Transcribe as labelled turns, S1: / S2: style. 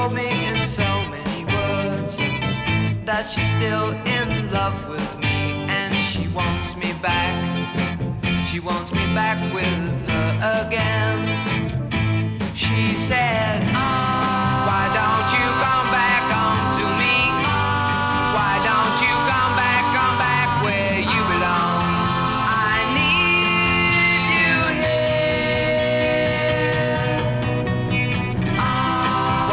S1: told me in so many words that she's still in love with me and she wants me back. She wants me back with her again. She said